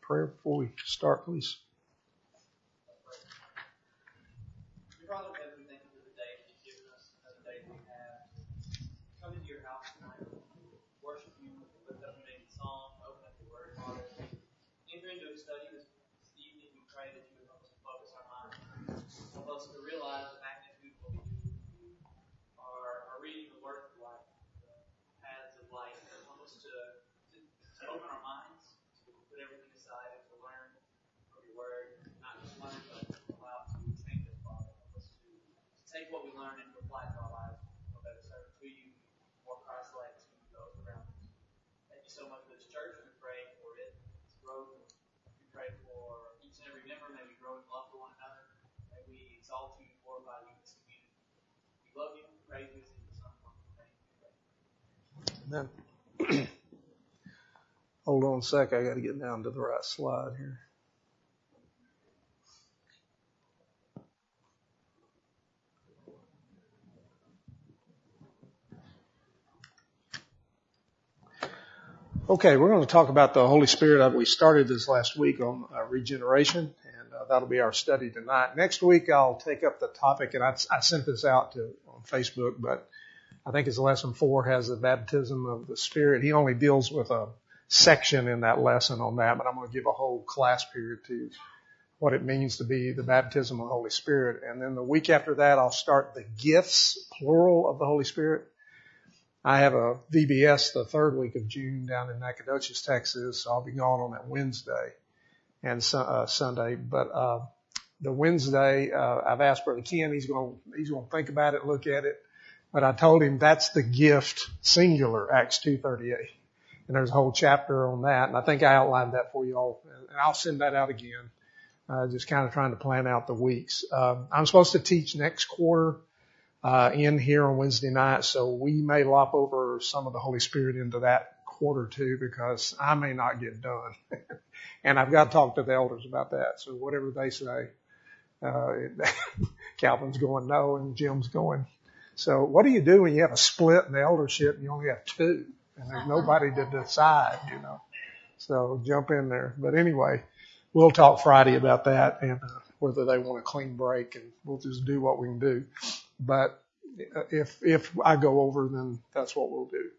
prayer before we start, please? Father, we thank you for the day that you've given us, another day that we have. Come into your house tonight, worship you, lift up your name in song, open up your word, Father. Enter into a study this evening. We pray that you would help us to focus our minds, help us to realize the magnitude of what we do. Our reading the word of life, the paths of life, help us to open our minds, to put everything aside and to learn from your word, not just learn, but allow it to change us, Father. Help us to take what we learn and apply it to our lives, a better servant to you, more Christ-like to those around us. Thank you so much for this church. We pray for its growth. We pray for each and every member. May we grow in love for one another. May we exalt you and glorify you in this community. We love you. Praise you. In the Son of Amen. Hold on a sec. I got to get down to the right slide here. Okay, we're going to talk about the Holy Spirit. We started this last week on regeneration, and that'll be our study tonight. Next week, I'll take up the topic, and I sent this out on Facebook, but I think it's lesson 4 has the baptism of the Spirit. He only deals with a section in that lesson on that, but I'm going to give a whole class period to what it means to be the baptism of the Holy Spirit. And then the week after that, I'll start the gifts, plural, of the Holy Spirit. I have a VBS the 3rd week of June down in Nacogdoches, Texas, so I'll be gone on that Wednesday and Sunday. But the Wednesday, I've asked Brother Ken, he's going to think about it, look at it. But I told him that's the gift, singular, Acts 2:38. And there's a whole chapter on that, and I think I outlined that for you all. And I'll send that out again, just kind of trying to plan out the weeks. I'm supposed to teach next quarter in here on Wednesday night, so we may lop over some of the Holy Spirit into that quarter too, because I may not get done. And I've got to talk to the elders about that. So whatever they say, Calvin's going no, and Jim's going. So what do you do when you have a split in the eldership and you only have 2? And there's nobody to decide, So jump in there. But anyway, we'll talk Friday about that and whether they want a clean break, and we'll just do what we can do. But if I go over, then that's what we'll do.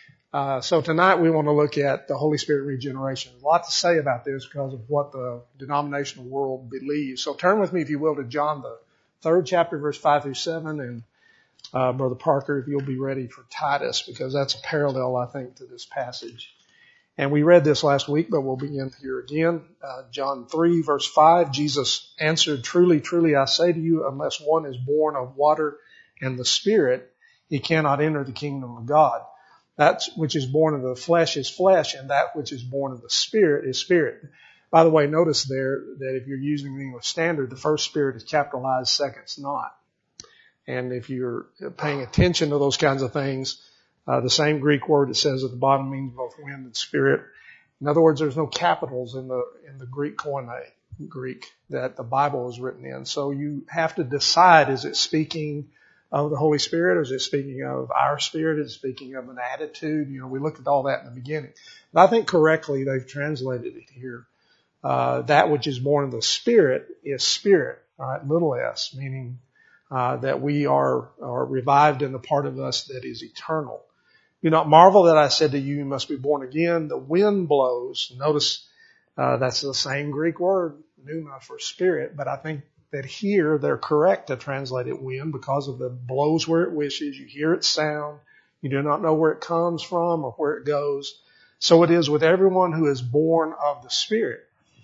So tonight we want to look at the Holy Spirit regeneration. A lot to say about this because of what the denominational world believes. So turn with me, if you will, to John, the 3rd chapter, verse 5 through 7, and Brother Parker, if you'll be ready for Titus, because that's a parallel, I think, to this passage. And we read this last week, but we'll begin here again. John 3, verse 5, Jesus answered, "Truly, truly, I say to you, unless one is born of water and the Spirit, he cannot enter the kingdom of God. That which is born of the flesh is flesh, and that which is born of the Spirit is spirit." By the way, notice there that if you're using the English Standard, the first Spirit is capitalized, second's not. And if you're paying attention to those kinds of things, the same Greek word that says at the bottom means both wind and spirit. In other words, there's no capitals in the Greek Koine, Greek, that the Bible is written in. So you have to decide, is it speaking of the Holy Spirit, or is it speaking of our spirit? Is it speaking of an attitude? We looked at all that in the beginning. But I think correctly they've translated it here. That which is born of the Spirit is spirit, all right, little s, meaning that we are revived in the part of us that is eternal. Do not marvel that I said to you, you must be born again. The wind blows. Notice that's the same Greek word, pneuma, for spirit, but I think that here they're correct to translate it wind because of the blows where it wishes. You hear its sound. You do not know where it comes from or where it goes. So it is with everyone who is born of the Spirit.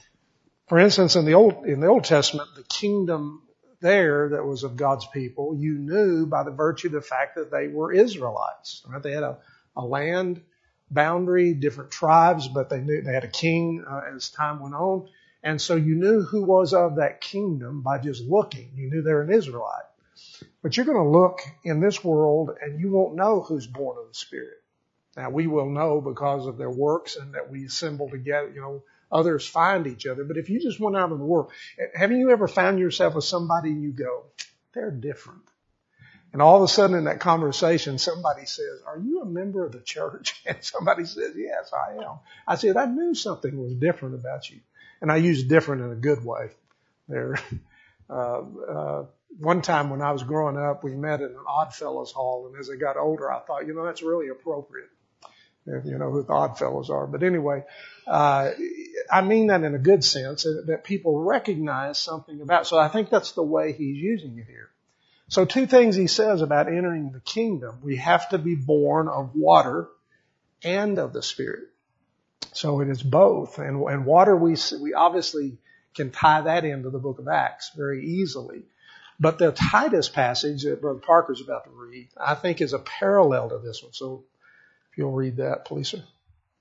For instance, in the Old Testament, the kingdom there that was of God's people, you knew by the virtue of the fact that they were Israelites. Right? They had a land boundary, different tribes, but they knew they had a king as time went on. And so you knew who was of that kingdom by just looking. You knew they're an Israelite. But you're going to look in this world and you won't know who's born of the Spirit. Now we will know because of their works and that we assemble together, others find each other. But if you just went out in the world, haven't you ever found yourself with somebody and you go, they're different? And all of a sudden in that conversation, somebody says, "Are you a member of the church?" And somebody says, "Yes, I am." I said, "I knew something was different about you." And I use different in a good way there. One time when I was growing up, we met in an Oddfellows hall. And as I got older, I thought, that's really appropriate. If you know who the Oddfellows are. But anyway, I mean that in a good sense, that people recognize something about. So I think that's the way he's using it here. So two things he says about entering the kingdom. We have to be born of water and of the Spirit. So it is both. And water, we obviously can tie that into the book of Acts very easily. But the Titus passage that Brother Parker's about to read, I think is a parallel to this one. So if you'll read that, please, sir.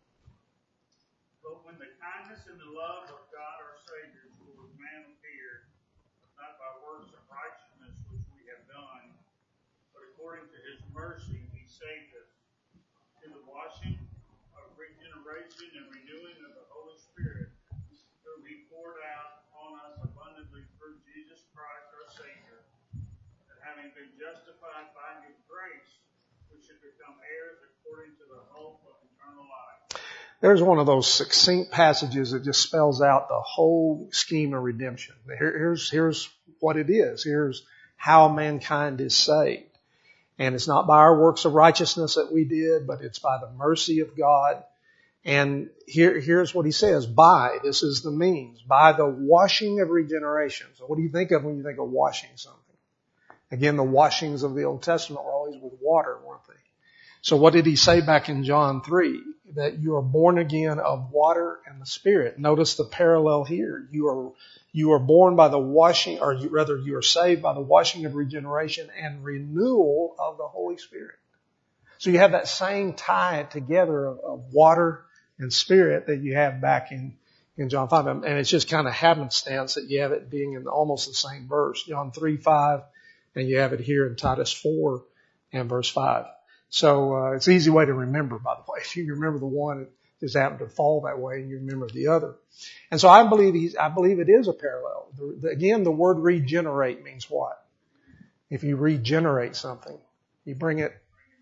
But when the kindness and the love of God our Savior toward man appeared, not by works of righteousness which we have done, but according to his mercy he saved us, through the washing of regeneration and renewing of the Holy Spirit, whom he poured out on us abundantly through Jesus Christ our Savior, that having been justified by his grace, we should become heirs according to the hope of eternal life. There's one of those succinct passages that just spells out the whole scheme of redemption. Here's what it is. Here's how mankind is saved. And it's not by our works of righteousness that we did, but it's by the mercy of God. And here's what he says, this is the means, by the washing of regeneration. So what do you think of when you think of washing something? Again, the washings of the Old Testament were always with water, weren't they? So what did he say back in John 3? That you are born again of water and the Spirit. Notice the parallel here. You are born by the washing, or rather you are saved by the washing of regeneration and renewal of the Holy Spirit. So you have that same tie together of water and Spirit that you have back in John 5. And it's just kind of happenstance that you have it being in almost the same verse. John 3:5, and you have it here in Titus 4 and verse 5. So it's an easy way to remember, by the way. If you remember the one, it just happened to fall that way, and you remember the other. And so I believe it is a parallel. Again, the word regenerate means what? If you regenerate something, you bring it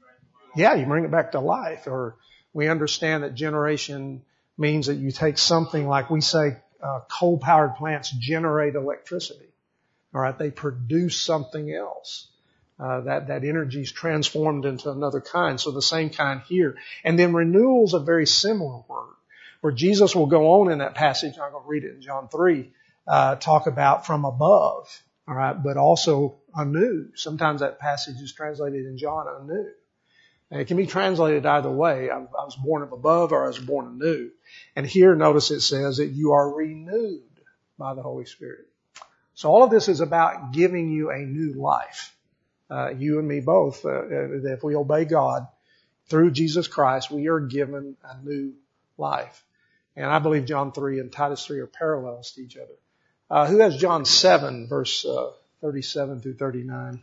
back to life. Or we understand that generation means that you take something like we say coal-powered plants generate electricity. All right, they produce something else. That energy is transformed into another kind. So the same kind here. And then renewal is a very similar word, where Jesus will go on in that passage. I'm going to read it in John 3, talk about from above. All right, but also anew. Sometimes that passage is translated in John anew. And it can be translated either way. I was born of above, or I was born anew. And here, notice it says that you are renewed by the Holy Spirit. So all of this is about giving you a new life. You and me both, if we obey God through Jesus Christ, we are given a new life. And I believe John 3 and Titus 3 are parallels to each other. Who has John 7, verse 37 through 39?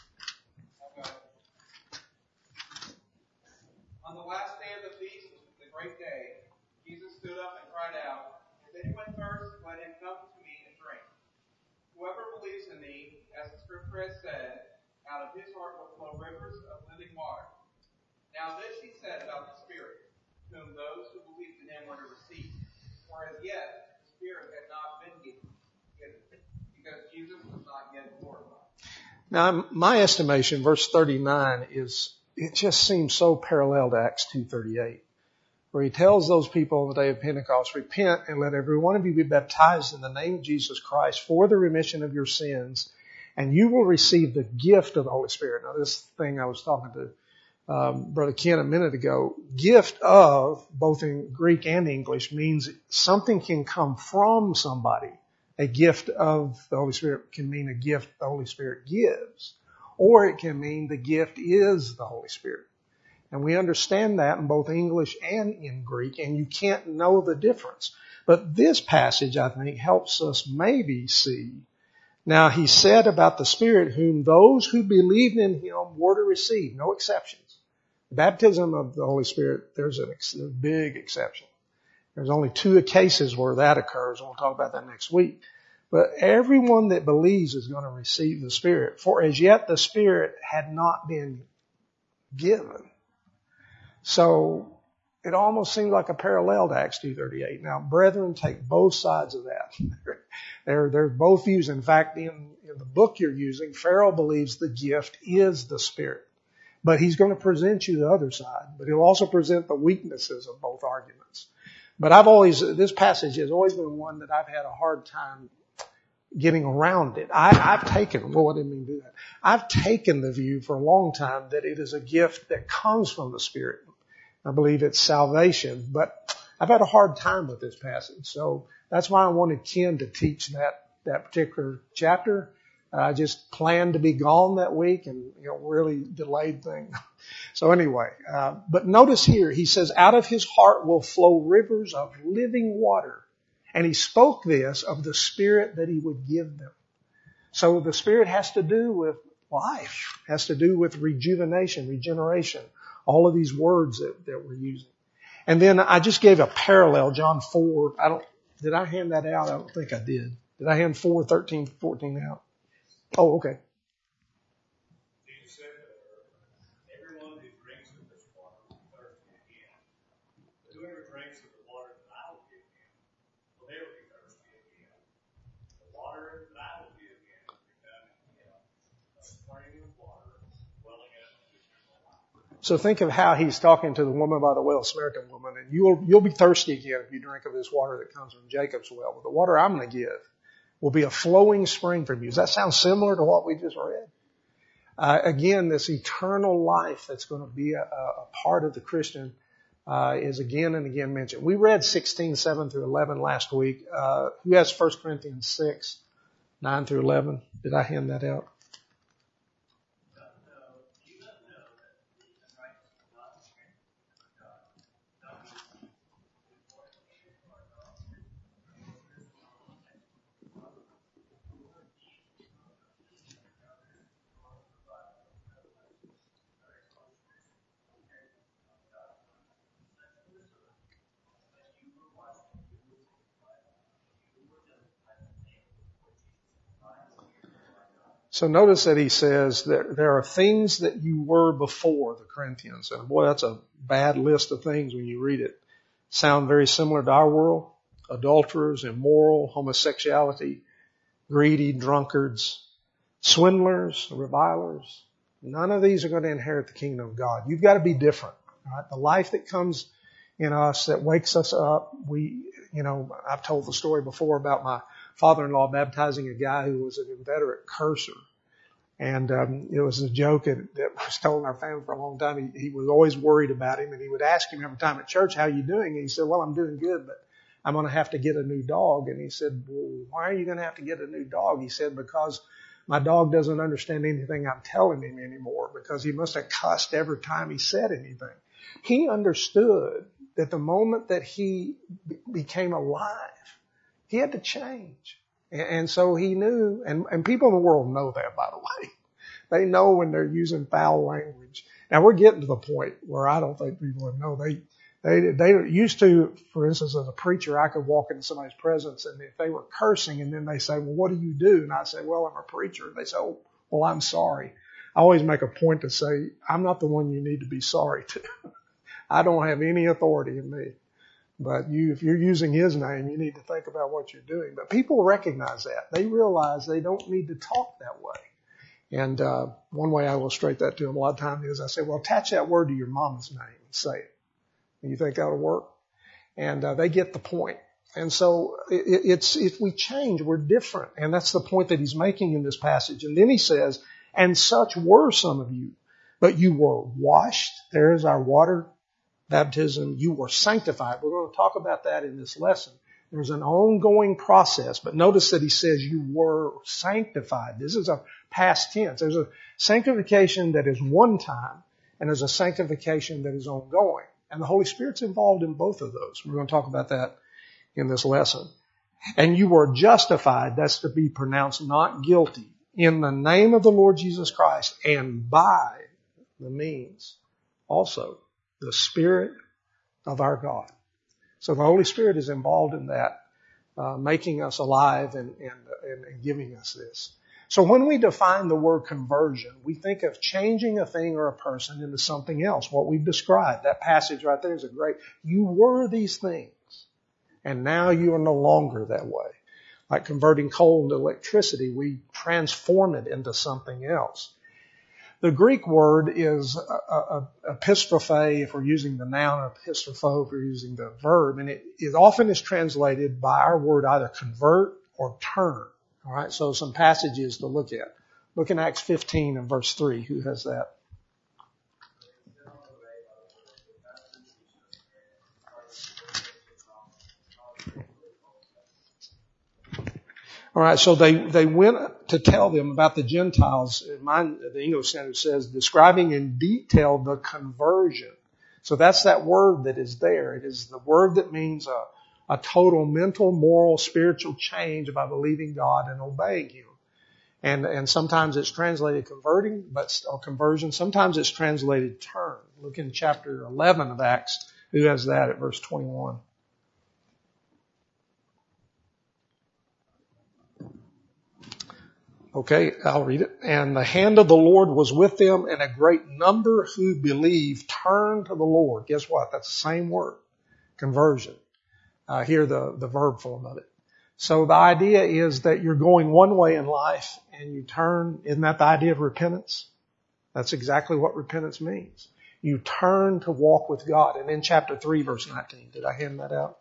On the last day of the feast, the great day, Jesus stood up and cried out, "If anyone thirsts, let him come to me and drink. Whoever believes in me, as the Scripture has said, out of his heart will flow rivers of living water." Now this he said about the Spirit, whom those who believed in him were to receive. For as yet the Spirit had not been given, because Jesus was not yet glorified. Now, my estimation, verse 39 it just seems so parallel to Acts 2:38, where he tells those people on the day of Pentecost, "Repent and let every one of you be baptized in the name of Jesus Christ for the remission of your sins, and you will receive the gift of the Holy Spirit." Now, this thing I was talking to Brother Ken a minute ago, gift of, both in Greek and English, means something can come from somebody. A gift of the Holy Spirit can mean a gift the Holy Spirit gives, or it can mean the gift is the Holy Spirit. And we understand that in both English and in Greek, and you can't know the difference. But this passage, I think, helps us maybe see. Now, he said about the Spirit, whom those who believed in him were to receive. No exceptions. The baptism of the Holy Spirit, there's a big exception. There's only 2 cases where that occurs, and we'll talk about that next week. But everyone that believes is going to receive the Spirit. For as yet the Spirit had not been given. So it almost seems like a parallel to Acts 2:38. Now, brethren, take both sides of that. They're both views. In fact, in the book you're using, Farrell believes the gift is the Spirit. But he's going to present you the other side. But he'll also present the weaknesses of both arguments. But this passage has always been one that I've had a hard time getting around it. I've taken the view for a long time that it is a gift that comes from the Spirit. I believe it's salvation, but I've had a hard time with this passage. So that's why I wanted Ken to teach that particular chapter. I just planned to be gone that week and, really delayed things. So anyway, but notice here, he says, out of his heart will flow rivers of living water. And he spoke this of the Spirit that he would give them. So the Spirit has to do with life, has to do with rejuvenation, regeneration, all of these words that we're using. And then I just gave a parallel, John 4. Did I hand that out? I don't think I did. Did I hand 4:13-14 out? Oh, okay. Jesus said, everyone who drinks of this water will thirst again. But whoever drinks of the water that I will give him will never be thirsty again. The water that I will give him will become in him a spring of water welling up to eternal life. So think of how he's talking to the woman by the well, Samaritan woman, and you'll be thirsty again if you drink of this water that comes from Jacob's well. But the water I'm going to give will be a flowing spring from you. Does that sound similar to what we just read? Again, this eternal life that's going to be a part of the Christian is again and again mentioned. We read 16:7-11 last week. Who has 1 Corinthians 6:9-11? Did I hand that out? So notice that he says that there are things that you were before, the Corinthians. And boy, that's a bad list of things when you read it. Sound very similar to our world. Adulterers, immoral, homosexuality, greedy, drunkards, swindlers, revilers. None of these are going to inherit the kingdom of God. You've got to be different. Right? The life that comes in us, that wakes us up. I've told the story before about my father-in-law baptizing a guy who was an inveterate cursor. And it was a joke that was told in our family for a long time. He was always worried about him, and he would ask him every time at church, how are you doing? And he said, well, I'm doing good, but I'm going to have to get a new dog. And he said, well, why are you going to have to get a new dog? He said, because my dog doesn't understand anything I'm telling him anymore, because he must have cussed every time he said anything. He understood that the moment that he became alive, he had to change. And so he knew, and people in the world know that, by the way. They know when they're using foul language. Now we're getting to the point where I don't think people would know. They used to, for instance, as a preacher, I could walk into somebody's presence and if they were cursing and then they say, well, what do you do? And I say, well, I'm a preacher. They say, oh, well, I'm sorry. I always make a point to say, I'm not the one you need to be sorry to. I don't have any authority in me. But if you're using his name, you need to think about what you're doing. But people recognize that. They realize they don't need to talk that way. And one way I illustrate that to them a lot of times is I say, well, attach that word to your mama's name and say it. And you think that'll work? And they get the point. And so it's if we change, we're different. And that's the point that he's making in this passage. And then he says, and such were some of you, but you were washed. There is our water baptism. You were sanctified. We're going to talk about that in this lesson. There's an ongoing process, but notice that he says you were sanctified. This is a past tense. There's a sanctification that is one time, and there's a sanctification that is ongoing. And the Holy Spirit's involved in both of those. We're going to talk about that in this lesson. And you were justified, that's to be pronounced not guilty, in the name of the Lord Jesus Christ, and by the means also the Spirit of our God. So the Holy Spirit is involved in that making us alive and giving us this. So when we define the word conversion, we think of changing a thing or a person into something else, what we've described. That passage right there is a great, you were these things, and now you are no longer that way. Like converting coal into electricity, we transform it into something else. The Greek word is epistrophe if we're using the noun, epistropho if we're using the verb, and it often is translated by our word either convert or turn. All right, so some passages to look at. Look in Acts 15 and verse 3. Who has that? All right, so they went to tell them about the Gentiles. The English Standard says, describing in detail the conversion. So that's that word that is there. It is the word that means a total mental, moral, spiritual change by believing God and obeying Him. And sometimes it's translated converting, or conversion. Sometimes it's translated turn. Look in chapter 11 of Acts. Who has that at verse 21? Okay, I'll read it. And the hand of the Lord was with them, and a great number who believed turned to the Lord. Guess what? That's the same word. Conversion. Here the verb form of it. So the idea is that you're going one way in life and you turn. Isn't that the idea of repentance? That's exactly what repentance means. You turn to walk with God. And in chapter 3, verse 19, did I hand that out?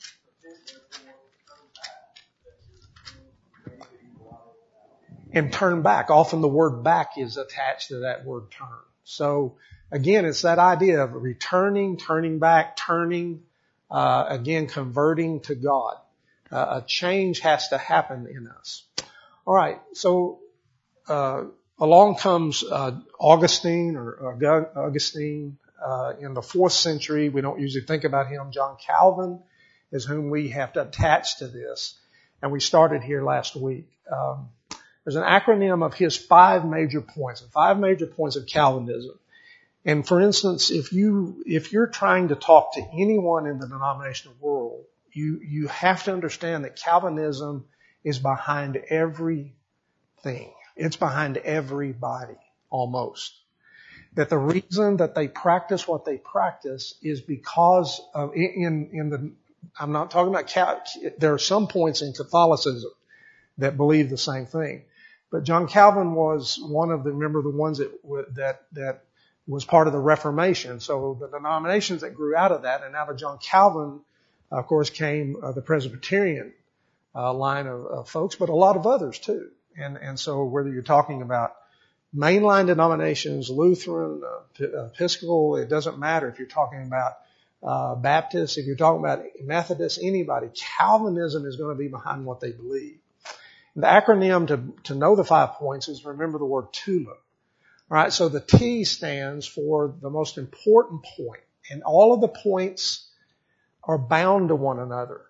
And turn back. Often the word back is attached to that word turn. So again, it's that idea of returning, turning back, turning, again, converting to God. A change has to happen in us. All right. So, along comes, Augustine in the 4th century. We don't usually think about him. John Calvin is whom we have to attach to this. And we started here last week. There's an acronym of his 5 major points, and 5 major points of Calvinism. And for instance, if you're trying to talk to anyone in the denominational world, you have to understand that Calvinism is behind everything. It's behind everybody, almost. That the reason that they practice what they practice is because of, I'm not talking about, there are some points in Catholicism that believe the same thing. But John Calvin was one of the ones that was part of the Reformation. So the denominations that grew out of that, and out of John Calvin, of course, came the Presbyterian line of folks, but a lot of others too. And so whether you're talking about mainline denominations, Lutheran, Episcopal, it doesn't matter if you're talking about Baptists, if you're talking about Methodists, anybody, Calvinism is going to be behind what they believe. The acronym to know the 5 points is remember the word TULIP. All right, so the T stands for the most important point, and all of the points are bound to one another.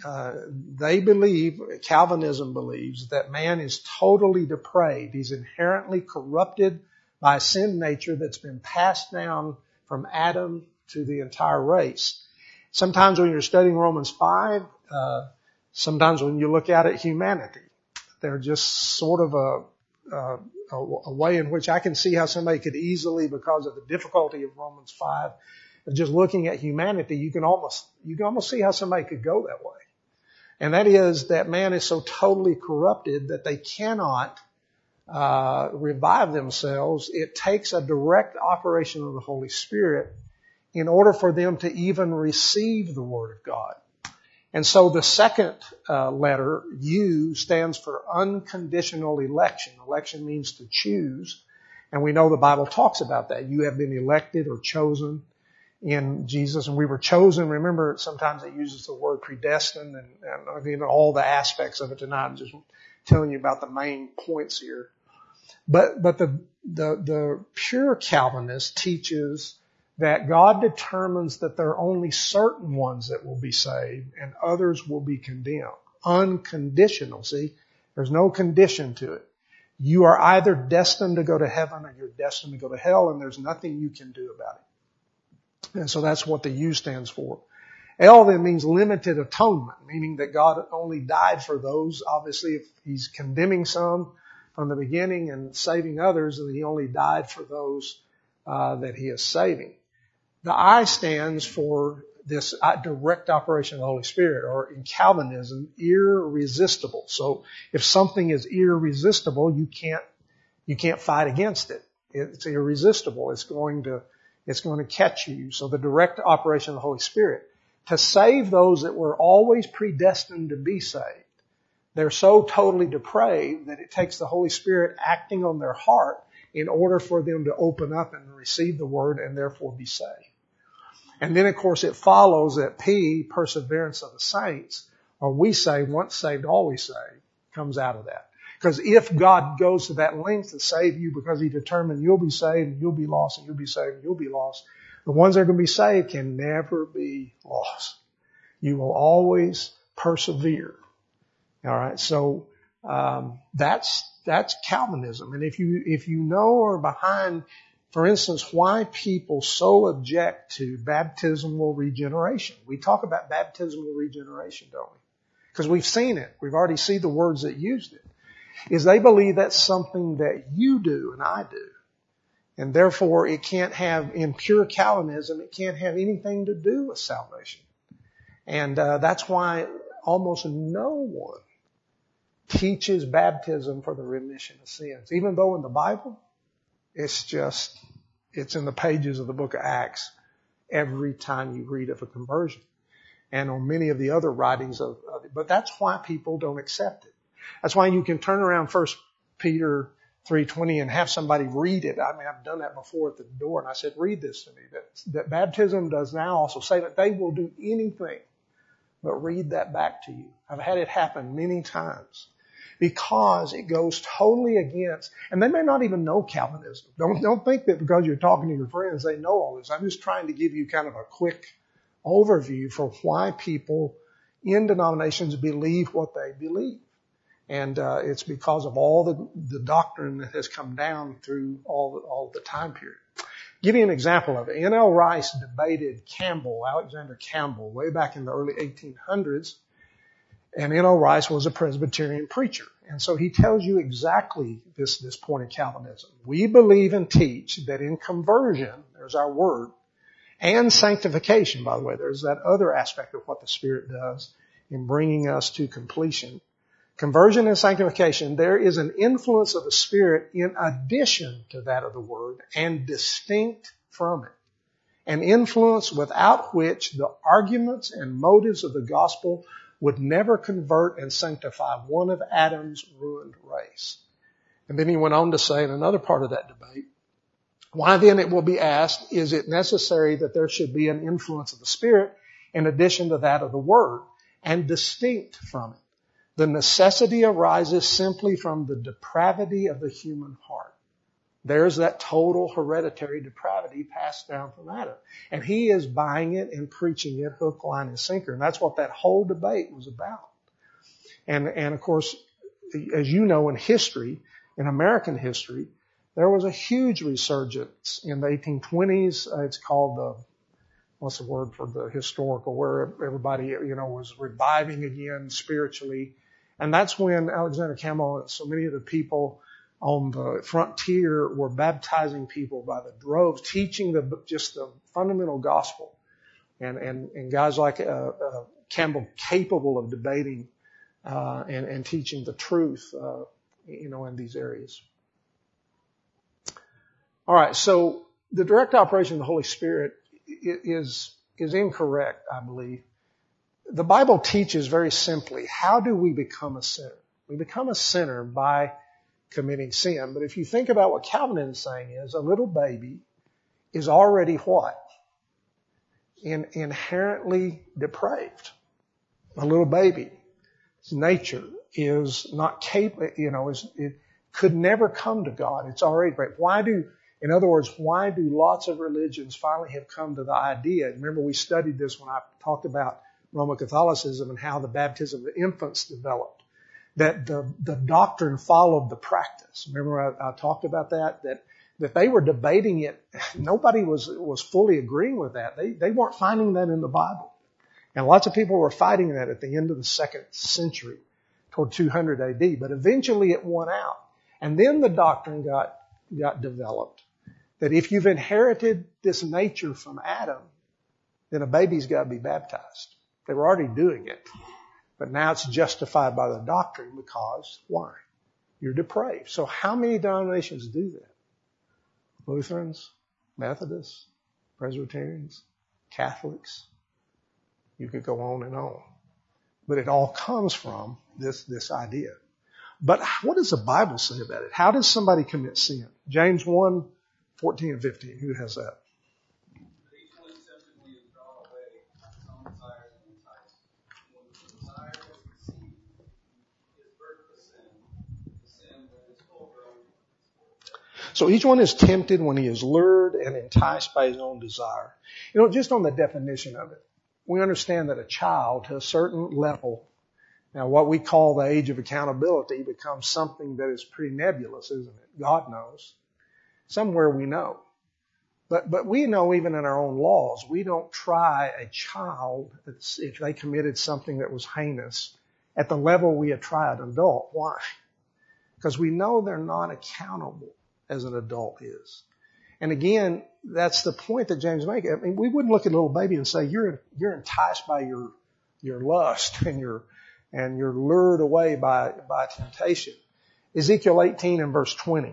Calvinism believes that man is totally depraved. He's inherently corrupted by a sin nature that's been passed down from Adam to the entire race. Sometimes when you're studying Romans 5, sometimes when you look at it, humanity, they're just sort of a way in which I can see how somebody could easily, because of the difficulty of Romans 5, of just looking at humanity, you can almost see how somebody could go that way. And that is that man is so totally corrupted that they cannot revive themselves. It takes a direct operation of the Holy Spirit in order for them to even receive the Word of God. And so the second letter, U, stands for unconditional election. Election means to choose. And we know the Bible talks about that. You have been elected or chosen in Jesus. And we were chosen. Remember, sometimes it uses the word predestined and I mean, all the aspects of it tonight. I'm just telling you about the main points here. But the pure Calvinist teaches that God determines that there are only certain ones that will be saved and others will be condemned. Unconditional. See, there's no condition to it. You are either destined to go to heaven or you're destined to go to hell, and there's nothing you can do about it. And so that's what the U stands for. El then means limited atonement, meaning that God only died for those. Obviously, if he's condemning some from the beginning and saving others, then he only died for those that he is saving. The I stands for this direct operation of the Holy Spirit, or in Calvinism, irresistible. So if something is irresistible, you can't fight against it. It's irresistible. It's going to catch you. So the direct operation of the Holy Spirit to save those that were always predestined to be saved. They're so totally depraved that it takes the Holy Spirit acting on their heart in order for them to open up and receive the word and therefore be saved. And then, of course, it follows that P, perseverance of the saints, or we say once saved, always saved, comes out of that. Because if God goes to that length to save you because he determined you'll be saved and you'll be lost and you'll be saved and you'll be lost, the ones that are going to be saved can never be lost. You will always persevere. All right. So, that's Calvinism. And if you know or behind, for instance, why people so object to baptismal regeneration. We talk about baptismal regeneration, don't we? Because we've seen it. We've already seen the words that used it. Is they believe that's something that you do and I do. And therefore it can't have, in pure Calvinism, it can't have anything to do with salvation. And that's why almost no one teaches baptism for the remission of sins. Even though in the Bible, it's in the pages of the book of Acts every time you read of a conversion. And on many of the other writings of it. But that's why people don't accept it. That's why you can turn around 1 Peter 3:20 and have somebody read it. I mean, I've done that before at the door, and I said, read this to me. That baptism does now also say that they will do anything but read that back to you. I've had it happen many times because it goes totally against, and they may not even know Calvinism. Don't think that because you're talking to your friends, they know all this. I'm just trying to give you kind of a quick overview for why people in denominations believe what they believe. And it's because of all the doctrine that has come down through all the time period. Give you an example of it. N.L. Rice debated Alexander Campbell, way back in the early 1800s. And N.L. Rice was a Presbyterian preacher. And so he tells you exactly this point of Calvinism. We believe and teach that in conversion, there's our word, and sanctification, by the way, there's that other aspect of what the Spirit does in bringing us to completion. Conversion and sanctification, there is an influence of the Spirit in addition to that of the Word and distinct from it. An influence without which the arguments and motives of the gospel would never convert and sanctify one of Adam's ruined race. And then he went on to say in another part of that debate, why then, it will be asked, is it necessary that there should be an influence of the Spirit in addition to that of the Word and distinct from it? The necessity arises simply from the depravity of the human heart. There's that total hereditary depravity passed down from Adam. And he is buying it and preaching it hook, line, and sinker. And that's what that whole debate was about. And of course, as you know, in history, in American history, there was a huge resurgence in the 1820s. It's called what's the word for the historical, where everybody, was reviving again spiritually. And that's when Alexander Campbell and so many of the people on the frontier were baptizing people by the droves, teaching just the fundamental gospel. And guys like Campbell capable of debating and teaching the truth, in these areas. All right, so the direct operation of the Holy Spirit is incorrect, I believe. The Bible teaches very simply, how do we become a sinner? We become a sinner by committing sin. But if you think about what Calvin is saying is, a little baby is already what? Inherently depraved. A little baby, its nature is not capable, it could never come to God. It's already depraved. In other words, why do lots of religions finally have come to the idea? Remember, we studied this when I talked about Roman Catholicism and how the baptism of infants developed. That the doctrine followed the practice. Remember, I talked about that they were debating it. Nobody was fully agreeing with that. They weren't finding that in the Bible. And lots of people were fighting that at the end of the 2nd century, toward 200 AD. But eventually it won out. And then the doctrine got developed that if you've inherited this nature from Adam, then a baby's got to be baptized. They were already doing it. But now it's justified by the doctrine because, why? You're depraved. So how many denominations do that? Lutherans, Methodists, Presbyterians, Catholics. You could go on and on. But it all comes from this idea. But what does the Bible say about it? How does somebody commit sin? James 1, 14 and 15. Who has that? So each one is tempted when he is lured and enticed by his own desire. You know, just on the definition of it, we understand that a child to a certain level, now what we call the age of accountability becomes something that is pretty nebulous, isn't it? God knows. Somewhere we know. But we know even in our own laws, we don't try a child if they committed something that was heinous at the level we would try an adult. Why? Because we know they're not accountable as an adult is. And again, that's the point that James makes. I mean, we wouldn't look at a little baby and say, you're enticed by your lust and you're lured away by temptation. Ezekiel 18 and verse 20.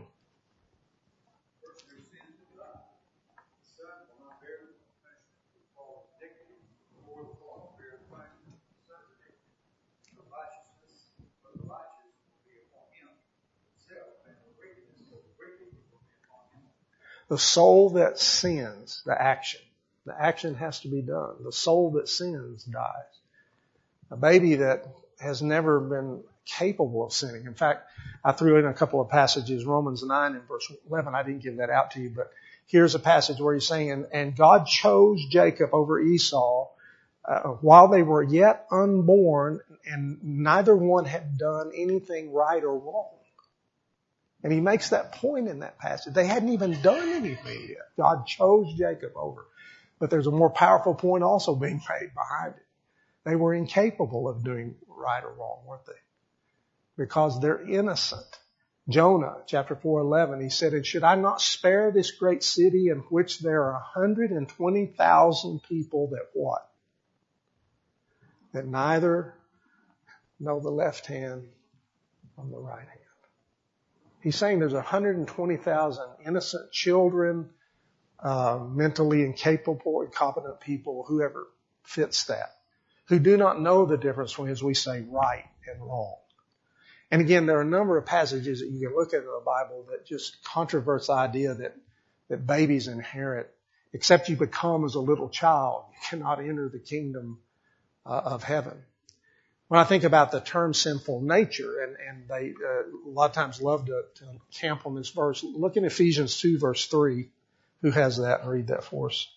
The soul that sins, the action has to be done. The soul that sins dies. A baby that has never been capable of sinning. In fact, I threw in a couple of passages, Romans 9 and verse 11. I didn't give that out to you, but here's a passage where he's saying, and God chose Jacob over Esau while they were yet unborn, and neither one had done anything right or wrong. And he makes that point in that passage. They hadn't even done anything yet. God chose Jacob over. But there's a more powerful point also being made behind it. They were incapable of doing right or wrong, weren't they? Because they're innocent. Jonah, chapter 4:11, he said, and should I not spare this great city in which there are 120,000 people that what? That neither know the left hand from the right hand. He's saying there's 120,000 innocent children, mentally incapable, incompetent people, whoever fits that, who do not know the difference between, as we say, right and wrong. And again, there are a number of passages that you can look at in the Bible that just controverts the idea that babies inherit. Except you become as a little child, you cannot enter the kingdom of heaven. When I think about the term sinful nature, and they a lot of times love to camp on this verse, look in Ephesians 2 verse 3. Who has that? And read that for us.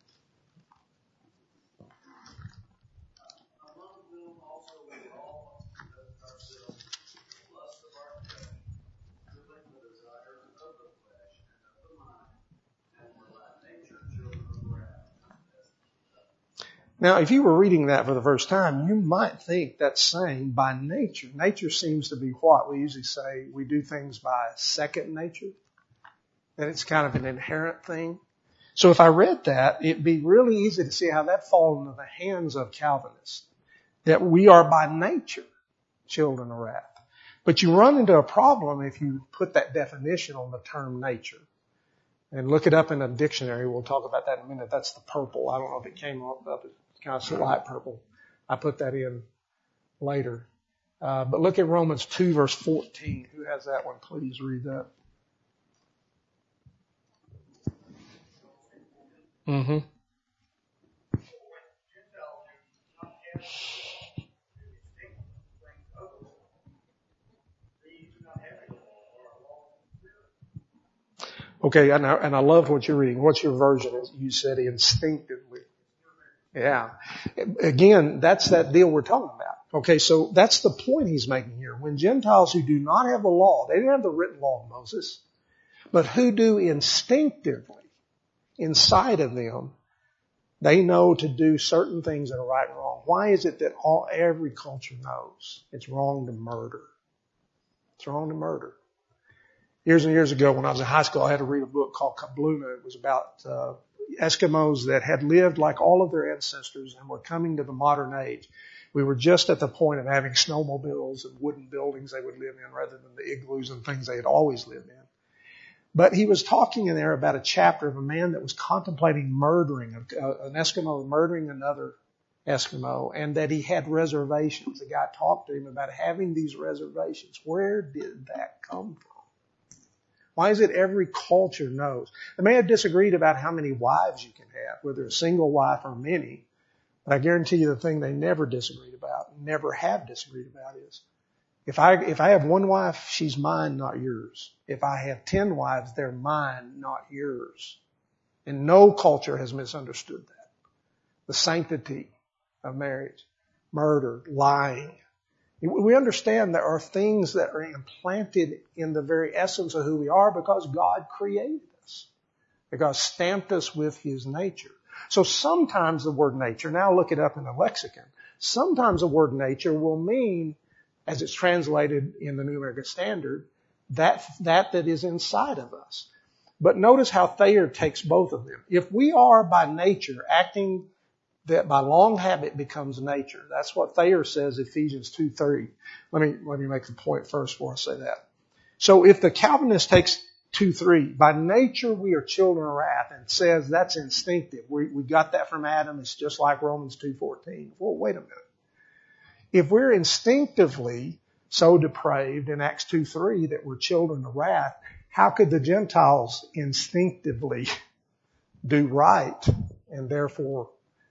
Now, if you were reading that for the first time, you might think that's saying by nature. Nature seems to be what? We usually say we do things by second nature. That it's kind of an inherent thing. So if I read that, it'd be really easy to see how that falls into the hands of Calvinists. That we are by nature children of wrath. But you run into a problem if you put that definition on the term nature. And look it up in a dictionary. We'll talk about that in a minute. That's the purple. I don't know if it came up. It's kind of light purple. I put that in later. But look at Romans 2 verse 14. Who has that one? Please read that. Mm-hmm. Okay, and I love what you're reading. What's your version? You said instinctively. Yeah. Again, that's that deal we're talking about. Okay, so that's the point he's making here. When Gentiles who do not have the law, they didn't have the written law of Moses, but who do instinctively, inside of them, They know to do certain things that are right and wrong. Why is it that every culture knows it's wrong to murder? It's wrong to murder. Years and years ago when I was in high school, I had to read a book called Kabluna. It was about Eskimos that had lived like all of their ancestors and were coming to the modern age. We were just at the point of having snowmobiles and wooden buildings they would live in rather than the igloos and things they had always lived in. But he was talking in there about a chapter of a man that was contemplating murdering, an Eskimo murdering another Eskimo, and that he had reservations. The guy talked to him about having these reservations. Where did that come from? Why is it every culture knows? They may have disagreed about how many wives you can have, whether a single wife or many, but I guarantee you the thing they never disagreed about, never have disagreed about is, if I have one wife, she's mine, not yours. If I have 10 wives, they're mine, not yours. And no culture has misunderstood that. The sanctity of marriage, murder, lying. We understand there are things that are implanted in the very essence of who we are because God created us, because stamped us with His nature. So sometimes the word nature, now look it up in the lexicon, sometimes the word nature will mean, as it's translated in the New American Standard, that is inside of us. But notice how Thayer takes both of them. If we are by nature acting that by long habit becomes nature, that's what Thayer says, Ephesians 2:3. Let me make the point first before I say that. So if the Calvinist takes 2:3, by nature we are children of wrath, and says that's instinctive. We got that from Adam. It's just like Romans 2:14. Well, wait a minute. If we're instinctively so depraved in Acts 2:3 that we're children of wrath, how could the Gentiles instinctively do right and therefore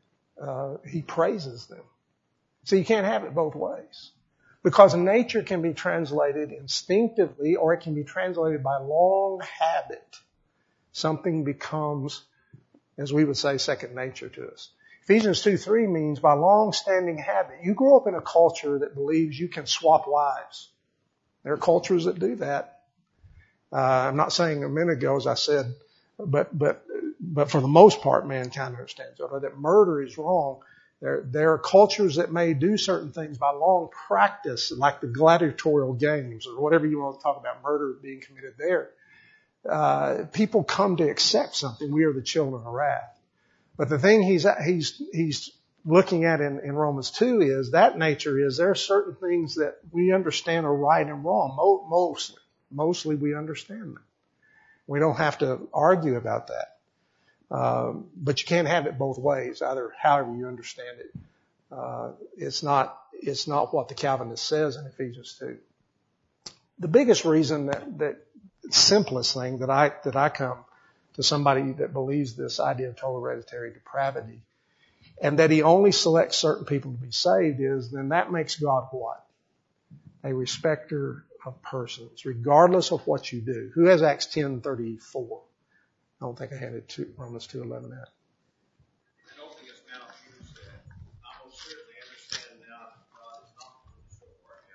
he praises them? So you can't have it both ways. Because nature can be translated instinctively or it can be translated by long habit. Something becomes, as we would say, second nature to us. Ephesians 2:3 means by long-standing habit. You grow up in a culture that believes you can swap wives. There are cultures that do that. I'm not saying a minute ago, as I said, but for the most part, mankind understands that murder is wrong. There are cultures that may do certain things by long practice, like the gladiatorial games or whatever you want to talk about, murder being committed there. People come to accept something. We are the children of wrath. But the thing he's looking at in Romans 2 is that nature is there are certain things that we understand are right and wrong. Mostly we understand them. We don't have to argue about that. But you can't have it both ways, either however you understand it. It's not what the Calvinist says in Ephesians 2. The biggest reason that simplest thing that I come to somebody that believes this idea of total hereditary depravity and that he only selects certain people to be saved is then that makes God what? A respecter of persons, regardless of what you do. Who has Acts 10:34? I don't think I had it to Romans 2:11 that. I don't think it's now used that. I most certainly understand now that God is not going to work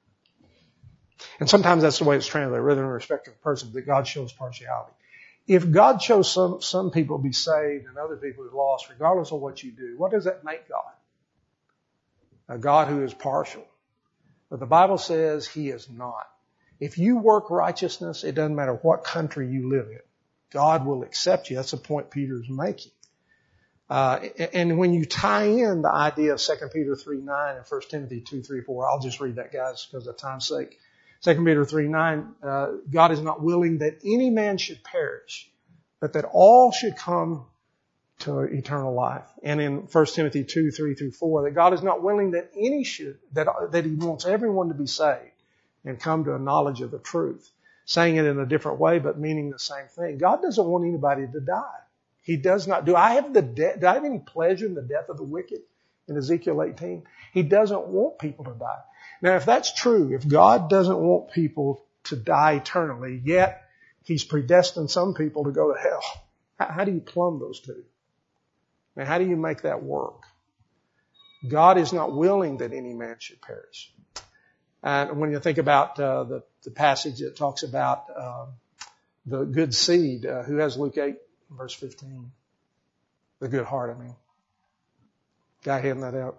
out. And sometimes that's the way it's translated, rather than respect of persons, that God shows partiality. If God chose some people to be saved and other people to be lost, regardless of what you do, what does that make God? A God who is partial. But the Bible says He is not. If you work righteousness, it doesn't matter what country you live in. God will accept you. That's the point Peter's making. And when you tie in the idea of 2 Peter 3:9 and 1 Timothy 2:3-4, I'll just read that, guys, because of time's sake. 2 Peter 3:9, God is not willing that any man should perish, but that all should come to eternal life. And in 1 Timothy 2:3-4, that God is not willing that any should, that He wants everyone to be saved and come to a knowledge of the truth. Saying it in a different way, but meaning the same thing. God doesn't want anybody to die. He does not. Do I have any pleasure in the death of the wicked in Ezekiel 18? He doesn't want people to die. Now, if that's true, if God doesn't want people to die eternally, yet He's predestined some people to go to hell, how do you plumb those two? Now, how do you make that work? God is not willing that any man should perish. And when you think about the passage that talks about the good seed, who has Luke 8, verse 15? The good heart, I mean. Guy handing that out.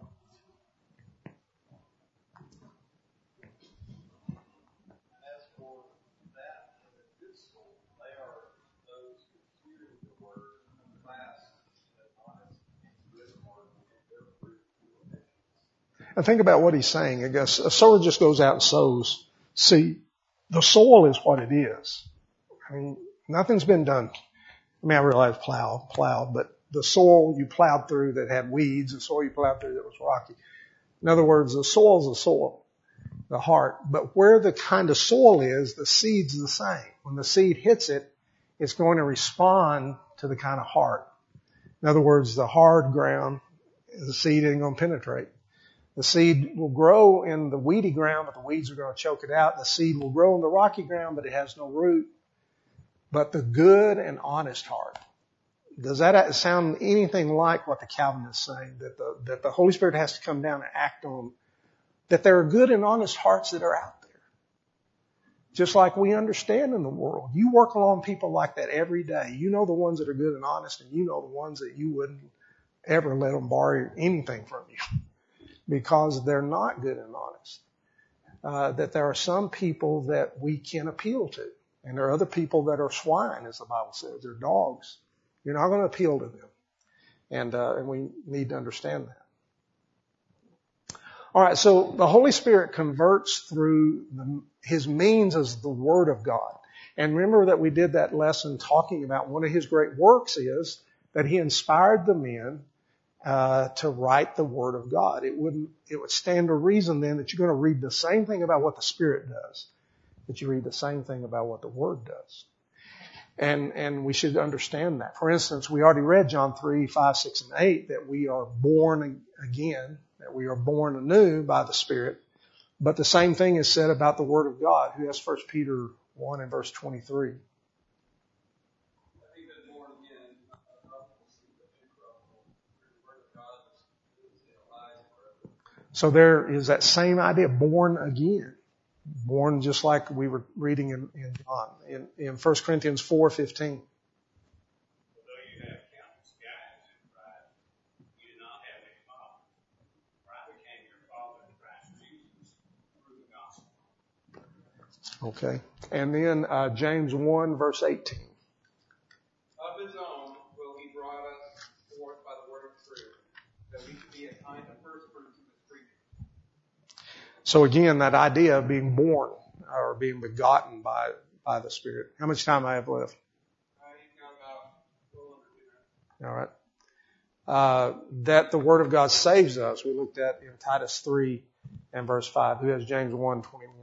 As for that, for the good soul, they are those who hear the word and fast and honest and good work and their fruit to repentance. And think about what he's saying. I guess a sower just goes out and sows seed. The soil is what it is. I mean, nothing's been done. I mean, I realize plowed, but the soil you plowed through that had weeds, the soil you plowed through that was rocky. In other words, the soil is the soil, the heart. But where the kind of soil is, the seed's the same. When the seed hits it, it's going to respond to the kind of heart. In other words, the hard ground, the seed ain't going to penetrate. The seed will grow in the weedy ground, but the weeds are going to choke it out. The seed will grow in the rocky ground, but it has no root. But the good and honest heart. Does that sound anything like what the Calvinists say? That the Holy Spirit has to come down and act on. That there are good and honest hearts that are out there. Just like we understand in the world. You work along people like that every day. You know the ones that are good and honest, and you know the ones that you wouldn't ever let them borrow anything from you. Because they're not good and honest. That there are some people that we can appeal to. And there are other people that are swine, as the Bible says. They're dogs. You're not going to appeal to them. And we need to understand that. All right, so the Holy Spirit converts through His means as the Word of God. And remember that we did that lesson talking about one of His great works is that He inspired the men to write the Word of God. It would stand to reason then that you're going to read the same thing about what the Spirit does, that you read the same thing about what the Word does. And we should understand that. For instance, we already read John 3, 5, 6, and 8, that we are born again, that we are born anew by the Spirit. But the same thing is said about the Word of God. Who has 1 Peter 1 and verse 23? So there is that same idea, born again. Born just like we were reading in John, in 1 Corinthians 4:15. Although you have countless guides in Christ, you do not have any father. For I became your father in Christ Jesus through the gospel. Okay. And then James 1 verse 18. Of his own will he brought us forth by the word of truth, that we should be a kind of first fruits of his creatures. So again, that idea of being born or being begotten by the Spirit. How much time I have left? You've got about a little under 2 minutes. All right. That the Word of God saves us. We looked at in Titus 3 and verse 5. Who has James 1:21?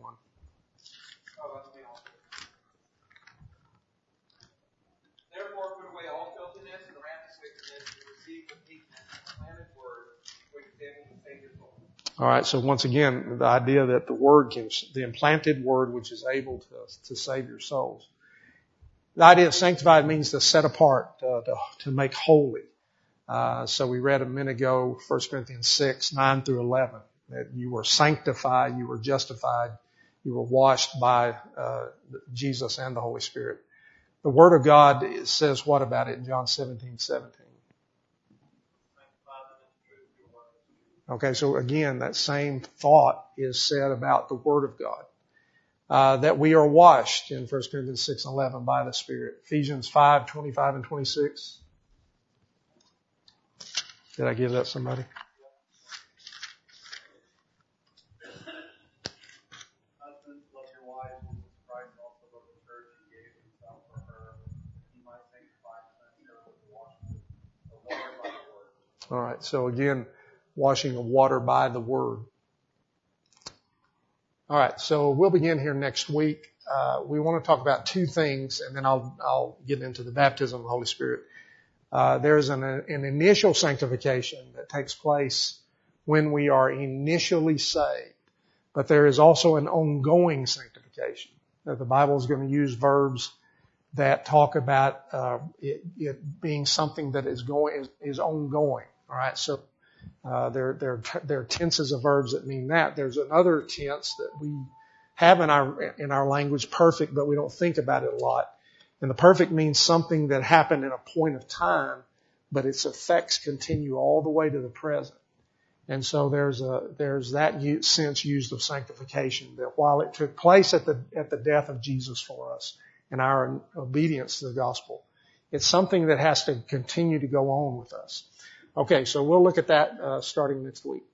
Therefore put away all filthiness and rampant wickedness and receive with meekness the planted word, which is able to save your soul. All right. So once again, the idea that the implanted Word, which is able to save your souls. The idea of sanctified means to set apart, to make holy. So we read a minute ago, 1 Corinthians 6, 9 through 11, that you were sanctified, you were justified, you were washed by Jesus and the Holy Spirit. The Word of God says what about it in John 17:17? Okay, so again, that same thought is said about the Word of God. That we are washed in 1 Corinthians 6:11 by the Spirit. Ephesians 5:25 and 26. Did I give that to somebody? Husbands, love your wives, as Christ also loved the church and gave himself for her, that he might sanctify her with the washing of water by the word. All right, so again, washing of water by the Word. All right, so we'll begin here next week. We want to talk about two things, and then I'll get into the baptism of the Holy Spirit. There's an initial sanctification that takes place when we are initially saved, but there is also an ongoing sanctification. That the Bible is going to use verbs that talk about it being something that is ongoing. All right, so there are tenses of verbs that mean that. There's another tense that we have in our language, perfect, but we don't think about it a lot. And the perfect means something that happened in a point of time, but its effects continue all the way to the present. And so there's that sense used of sanctification, that while it took place at the death of Jesus for us and our obedience to the gospel, it's something that has to continue to go on with us. Okay, so we'll look at that starting next week.